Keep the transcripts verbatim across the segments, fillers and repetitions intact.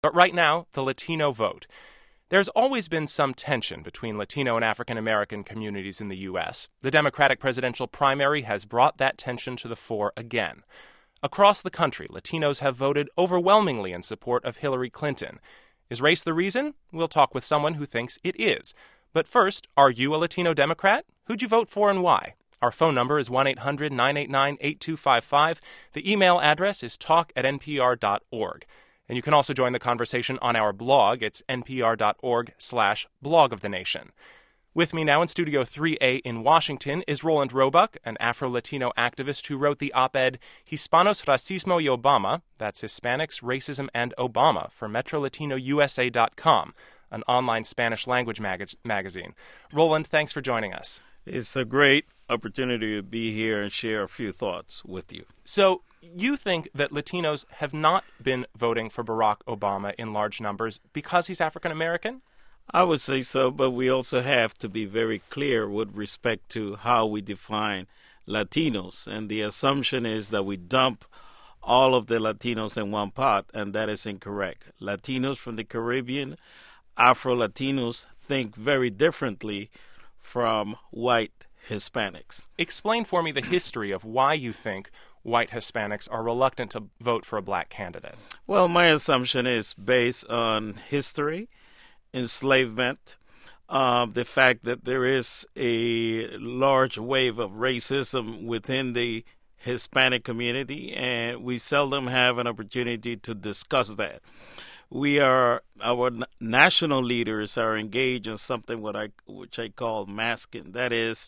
But right now, the Latino vote. There's always been some tension between Latino and African American communities in the U S. The Democratic presidential primary has brought that tension to the fore again. Across the country, Latinos have voted overwhelmingly in support of Hillary Clinton. Is race the reason? We'll talk with someone who thinks it is. But first, are you a Latino Democrat? Who'd you vote for and why? Our phone number is one eight hundred nine eight nine eight two five five. The email address is talk at n p r dot org. And you can also join the conversation on our blog. It's npr.org slash blog of the nation. With me now in Studio three A in Washington is Roland Roebuck, an Afro-Latino activist who wrote the op-ed Hispanos, Racismo y Obama, that's Hispanics, Racism, and Obama, for Metro Latino U S A dot com, an online Spanish-language mag- magazine. Roland, thanks for joining us. It's a great opportunity to be here and share a few thoughts with you. So, you think that Latinos have not been voting for Barack Obama in large numbers because he's African American? I would say so, but we also have to be very clear with respect to how we define Latinos. And the assumption is that we dump all of the Latinos in one pot, and that is incorrect. Latinos from the Caribbean, Afro-Latinos think very differently from white Hispanics. Explain for me the history of why you think white Hispanics are reluctant to vote for a black candidate. Well, my assumption is based on history, enslavement, uh, the fact that there is a large wave of racism within the Hispanic community, and we seldom have an opportunity to discuss that. We are, our national leaders are engaged in something what I, which I call masking. That is,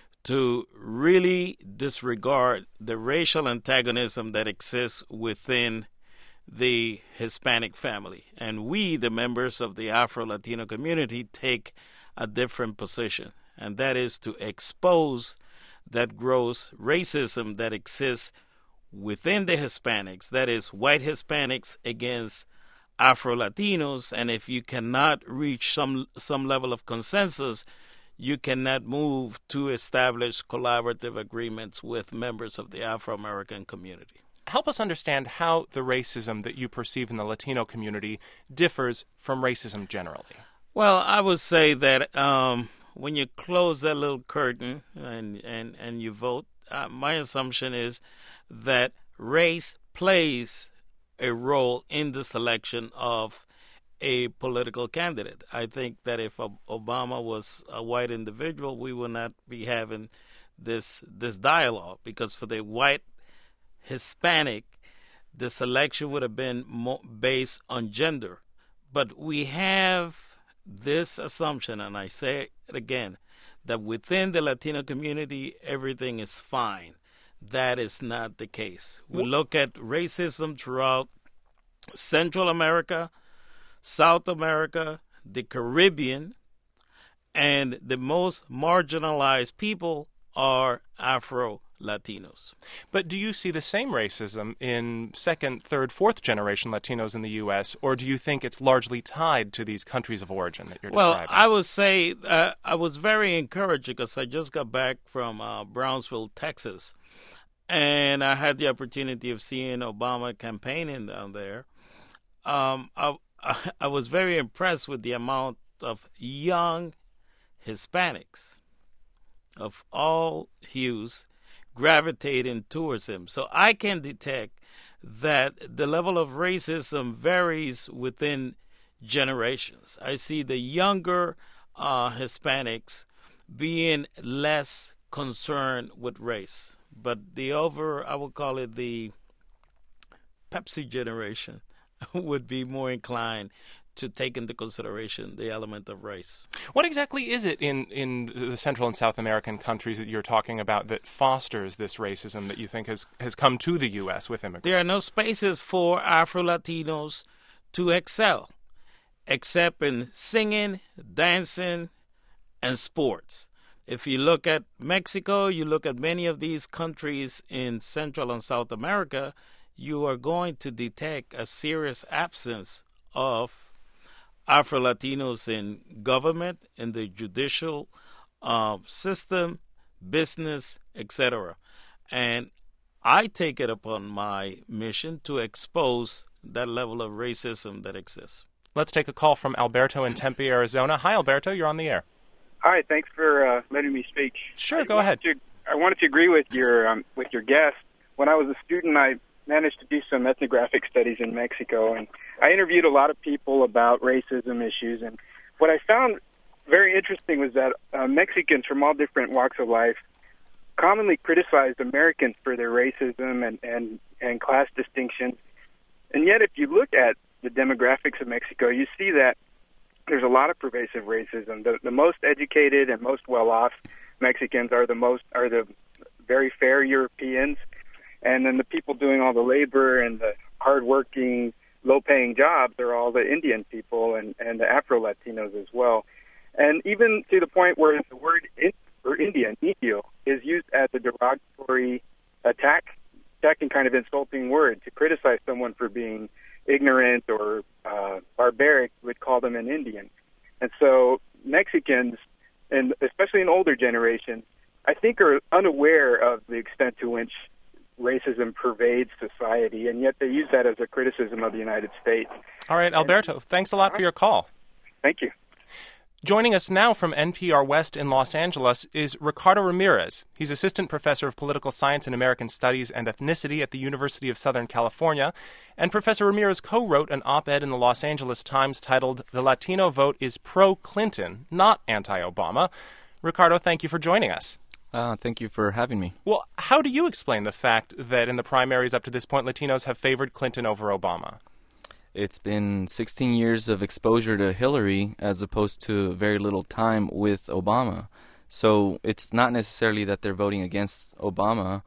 to really disregard the racial antagonism that exists within the Hispanic family. And we, the members of the Afro-Latino community, take a different position, and that is to expose that gross racism that exists within the Hispanics, that is, white Hispanics against Afro-Latinos, and if you cannot reach some some level of consensus, you cannot move to establish collaborative agreements with members of the Afro-American community. Help us understand how the racism that you perceive in the Latino community differs from racism generally. Well, I would say that um, when you close that little curtain and, and, and you vote, uh, my assumption is that race plays a role in the selection of a political candidate. I think that if Obama was a white individual, we would not be having this this dialogue, because for the white Hispanic, the selection would have been mo- based on gender. But we have this assumption, and I say it again, that within the Latino community, everything is fine. That is not the case. We look at racism throughout Central America, South America, the Caribbean, and the most marginalized people are Afro-Latinos. But do you see the same racism in second, third, fourth generation Latinos in the U S, or do you think it's largely tied to these countries of origin that you're well, describing? Well, I would say uh, I was very encouraged because I just got back from uh, Brownsville, Texas, and I had the opportunity of seeing Obama campaigning down there. Um, I, I was very impressed with the amount of young Hispanics of all hues gravitating towards him. So I can detect that the level of racism varies within generations. I see the younger uh, Hispanics being less concerned with race, but the over, I would call it the Pepsi generation, would be more inclined to take into consideration the element of race. What exactly is it in, in the Central and South American countries that you're talking about that fosters this racism that you think has, has come to the U S with immigrants? There are no spaces for Afro-Latinos to excel, except in singing, dancing, and sports. If you look at Mexico, you look at many of these countries in Central and South America, you are going to detect a serious absence of Afro-Latinos in government, in the judicial uh, system, business, et cetera. And I take it upon my mission to expose that level of racism that exists. Let's take a call from Alberto in Tempe, Arizona. Hi, Alberto. You're on the air. Hi. Thanks for uh, letting me speak. Sure. I go ahead. To, I wanted to agree with your um, with your guest. When I was a student, I managed to do some ethnographic studies in Mexico, and I interviewed a lot of people about racism issues. And what I found very interesting was that uh, Mexicans from all different walks of life commonly criticized Americans for their racism and, and, and class distinctions. And yet, if you look at the demographics of Mexico, you see that there's a lot of pervasive racism. The, the most educated and most well-off Mexicans are the most are the very fair Europeans, and then the people doing all the labor and the hardworking, low-paying jobs are all the Indian people and, and the Afro-Latinos as well. And even to the point where the word in, or Indian, Indio, is used as a derogatory attack, attacking kind of insulting word to criticize someone for being ignorant or uh, barbaric, would call them an Indian. And so Mexicans, and especially in older generations, I think are unaware of the extent to which racism pervades society, and yet they use that as a criticism of the United States. All right, Alberto, thanks a lot for your call. Thank you. Joining us now from N P R West in Los Angeles is Ricardo Ramirez. He's Assistant Professor of Political Science and American Studies and Ethnicity at the University of Southern California. And Professor Ramirez co-wrote an op-ed in the Los Angeles Times titled, "The Latino Vote is Pro-Clinton, Not Anti-Obama." Ricardo, thank you for joining us. Uh, thank you for having me. Well, how do you explain the fact that in the primaries up to this point, Latinos have favored Clinton over Obama? It's been sixteen years of exposure to Hillary as opposed to very little time with Obama. So it's not necessarily that they're voting against Obama.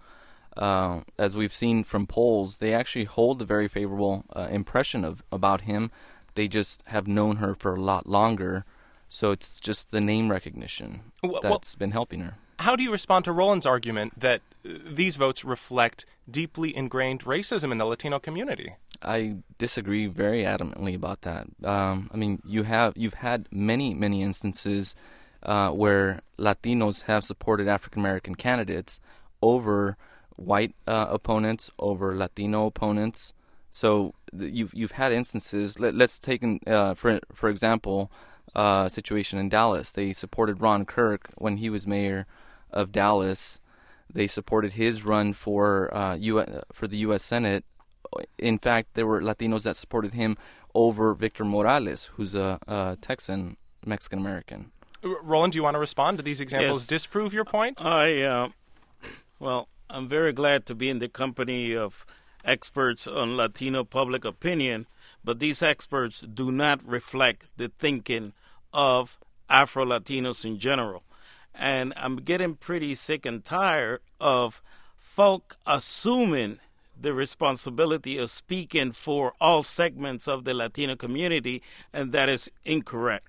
Uh, as we've seen from polls, they actually hold a very favorable uh, impression of about him. They just have known her for a lot longer. So it's just the name recognition well, that's well, been helping her. How do you respond to Roland's argument that uh, these votes reflect deeply ingrained racism in the Latino community? I disagree very adamantly about that. Um, I mean, you have you've had many many instances uh, where Latinos have supported African American candidates over white uh, opponents, over Latino opponents. So th- you've you've had instances. Let, let's take in, uh, for for example, uh, a situation in Dallas. They supported Ron Kirk when he was mayor of Dallas. They supported his run for uh, U S, for the U S Senate. In fact, there were Latinos that supported him over Victor Morales, who's a, a Texan Mexican-American. Roland, do you want to respond? Do these examples Yes. disprove your point? I, uh, well, I'm very glad to be in the company of experts on Latino public opinion, but these experts do not reflect the thinking of Afro-Latinos in general. And I'm getting pretty sick and tired of folk assuming the responsibility of speaking for all segments of the Latino community, and that is incorrect.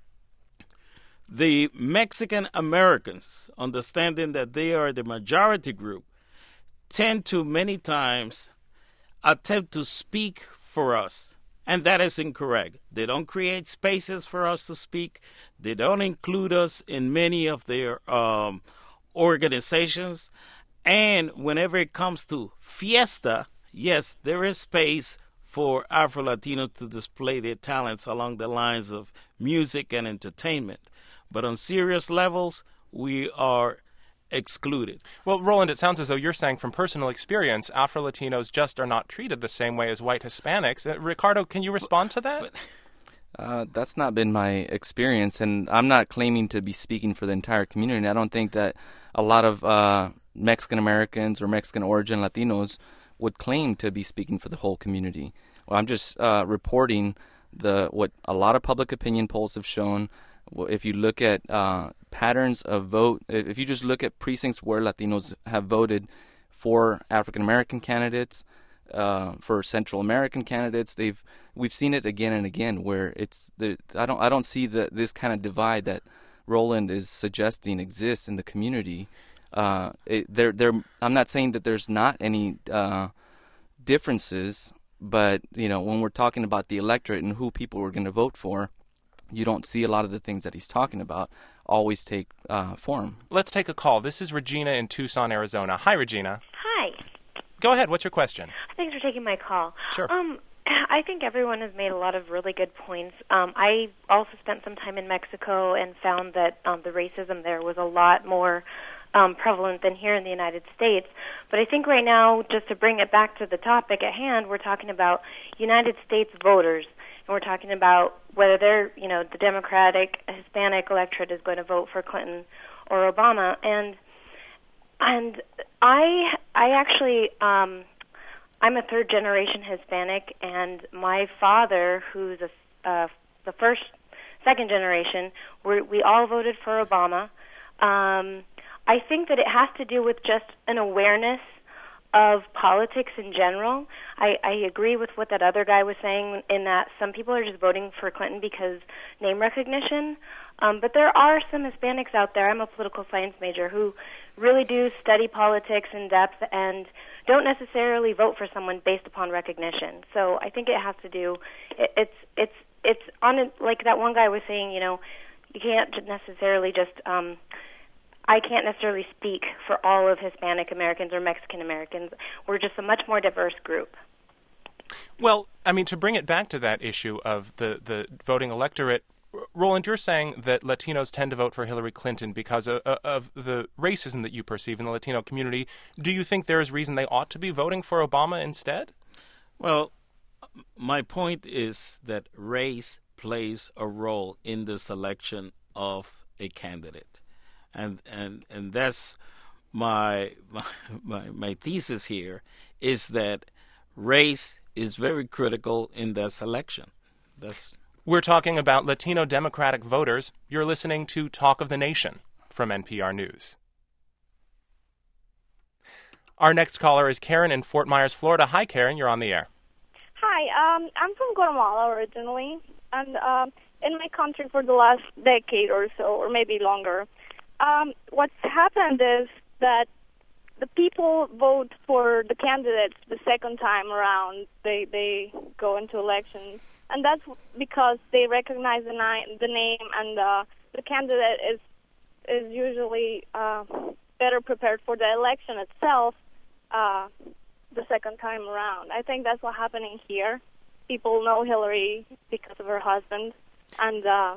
The Mexican Americans, understanding that they are the majority group, tend to many times attempt to speak for us, and that is incorrect. They don't create spaces for us to speak. They don't include us in many of their um, organizations. And whenever it comes to fiesta, yes, there is space for Afro-Latinos to display their talents along the lines of music and entertainment. But on serious levels, we are excluded. Well, Roland, it sounds as though you're saying from personal experience, Afro-Latinos just are not treated the same way as white Hispanics. Uh, Ricardo, can you respond to that? Uh, that's not been my experience, and I'm not claiming to be speaking for the entire community. I don't think that a lot of uh, Mexican Americans or Mexican origin Latinos would claim to be speaking for the whole community. Well, I'm just uh, reporting the what a lot of public opinion polls have shown. If you look at uh, patterns of vote, if you just look at precincts where Latinos have voted for African American candidates, uh, for Central American candidates, they've we've seen it again and again where it's the I don't I don't see the this kind of divide that Roland is suggesting exists in the community. Uh, it, there there I'm not saying that there's not any uh, differences, but you know when we're talking about the electorate and who people are going to vote for, you don't see a lot of the things that he's talking about always take uh, form. Let's take a call. This is Regina in Tucson, Arizona. Hi, Regina. Hi. Go ahead. What's your question? Thanks for taking my call. Sure. Um, I think everyone has made a lot of really good points. Um, I also spent some time in Mexico and found that um, the racism there was a lot more um, prevalent than here in the United States. But I think right now, just to bring it back to the topic at hand, we're talking about United States voters, and we're talking about whether they're, you know, the Democratic Hispanic electorate is going to vote for Clinton or Obama. And and I I actually. Um, I'm a third-generation Hispanic, and my father, who's a, uh, the first, second generation, we're, we all voted for Obama. Um, I think that it has to do with just an awareness of politics in general. I, I agree with what that other guy was saying in that some people are just voting for Clinton because name recognition. Um, but there are some Hispanics out there, I'm a political science major, who really do study politics in depth and don't necessarily vote for someone based upon recognition. So I think it has to do, it, it's it's it's on a, like that one guy was saying, you know, you can't necessarily just, um, I can't necessarily speak for all of Hispanic Americans or Mexican Americans. We're just a much more diverse group. Well, I mean, to bring it back to that issue of the, the voting electorate, Roland, you're saying that Latinos tend to vote for Hillary Clinton because of, of the racism that you perceive in the Latino community. Do you think there is reason they ought to be voting for Obama instead? Well, my point is that race plays a role in the selection of a candidate. And and, and that's my, my my my thesis here, is that race is very critical in that selection. That's We're talking about Latino Democratic voters. You're listening to Talk of the Nation from N P R News. Our next caller is Karen in Fort Myers, Florida. Hi, Karen. You're on the air. Hi. Um, I'm from Guatemala originally, and um, in my country for the last decade or so, or maybe longer, um, what's happened is that the people vote for the candidates the second time around. They they go into elections. And that's because they recognize the, ni- the name, and uh, the candidate is is usually uh, better prepared for the election itself uh, the second time around. I think that's what's happening here. People know Hillary because of her husband, and uh,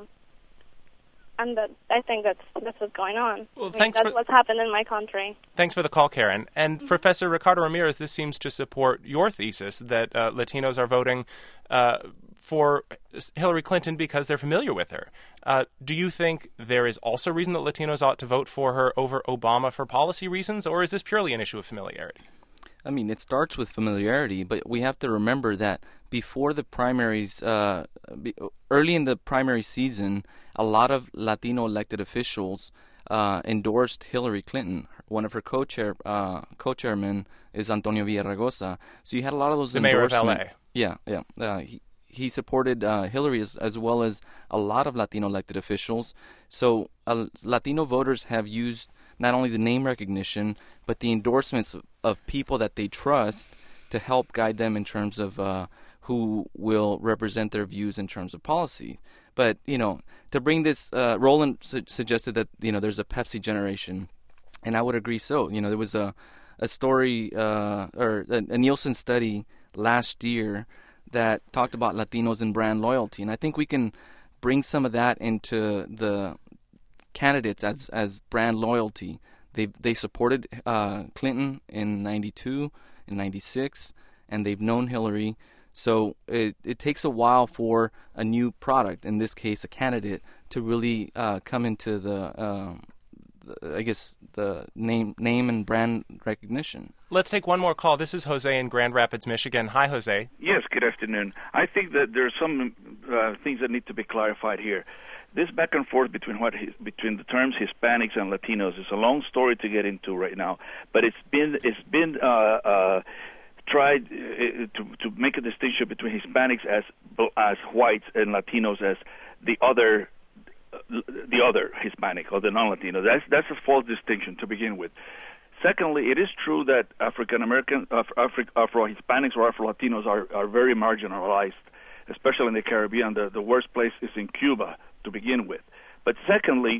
and that, I think that's that's what's going on. Well, I mean, thanks that's for, what's happened in my country. Thanks for the call, Karen. And mm-hmm. Professor Ricardo Ramirez, this seems to support your thesis that uh, Latinos are voting uh, for Hillary Clinton because they're familiar with her. Uh, do you think there is also reason that Latinos ought to vote for her over Obama for policy reasons, or is this purely an issue of familiarity? I mean, it starts with familiarity, but we have to remember that before the primaries, uh, early in the primary season, a lot of Latino elected officials uh, endorsed Hillary Clinton. One of her co-chair uh, co-chairmen is Antonio Villaraigosa. So you had a lot of those the mayor of L A. Yeah, yeah. Uh, he, he supported uh, Hillary as, as well as a lot of Latino elected officials. So uh, Latino voters have used not only the name recognition, but the endorsements of, of people that they trust to help guide them in terms of uh, who will represent their views in terms of policy. But, you know, to bring this, uh, Roland su- suggested that, you know, there's a Pepsi generation, and I would agree so. You know, there was a, a story uh, or a, a Nielsen study last year that talked about Latinos and brand loyalty, and I think we can bring some of that into the candidates as as brand loyalty. They they supported uh, Clinton in ninety-two, in ninety-six, and they've known Hillary. So it it takes a while for a new product, in this case a candidate, to really uh, come into the, um, the I guess the name name and brand recognition. Let's take one more call. This is Jose in Grand Rapids, Michigan. Hi, Jose. Yes, good afternoon. I think that there are some uh, things that need to be clarified here. This back and forth between what his, between the terms Hispanics and Latinos is a long story to get into right now. But it's been it's been uh, uh, tried uh, to to make a distinction between Hispanics as as whites and Latinos as the other uh, the other Hispanic or the non-Latino. That's that's a false distinction to begin with. Secondly, it is true that African American, Afro Hispanics or Afro Latinos are are very marginalized, especially in the Caribbean. The the worst place is in Cuba to begin with. But secondly,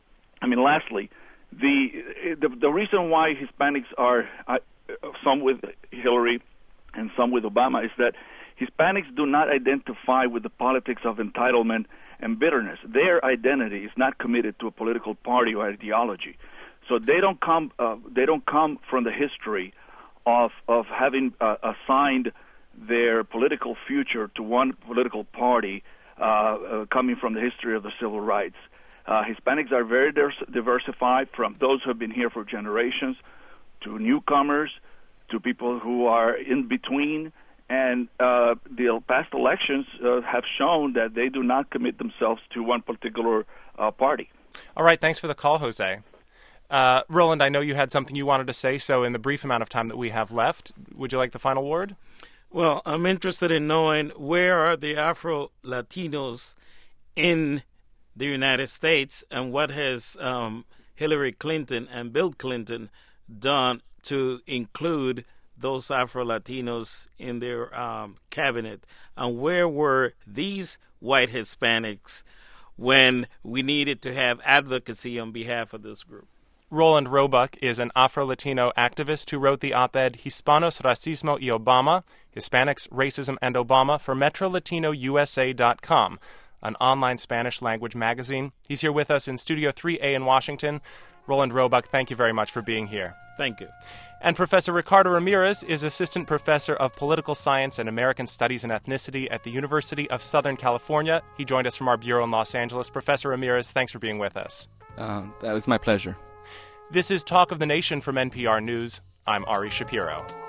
I mean, lastly, the the, the reason why Hispanics are uh, some with Hillary and some with Obama is that Hispanics do not identify with the politics of entitlement and bitterness. Their identity is not committed to a political party or ideology. So they don't come. Uh, they don't come from the history of of having uh, assigned their political future to one political party, uh, uh, coming from the history of the civil rights. Uh, Hispanics are very diversified, from those who have been here for generations to newcomers to people who are in between. And uh, the past elections uh, have shown that they do not commit themselves to one particular uh, party. All right, thanks for the call, Jose. Uh, Roland, I know you had something you wanted to say, so in the brief amount of time that we have left, would you like the final word? Well, I'm interested in knowing where are the Afro-Latinos in the United States, and what has um, Hillary Clinton and Bill Clinton done to include those Afro-Latinos in their um, cabinet, and where were these white Hispanics when we needed to have advocacy on behalf of this group? Roland Roebuck is an Afro-Latino activist who wrote the op-ed Hispanos, Racismo y Obama, Hispanics, Racism, and Obama for Metro Latino U S A dot com, an online Spanish-language magazine. He's here with us in Studio three A in Washington. Roland Roebuck, thank you very much for being here. Thank you. And Professor Ricardo Ramirez is Assistant Professor of Political Science and American Studies and Ethnicity at the University of Southern California. He joined us from our bureau in Los Angeles. Professor Ramirez, thanks for being with us. Uh, that was my pleasure. This is Talk of the Nation from N P R News. I'm Ari Shapiro.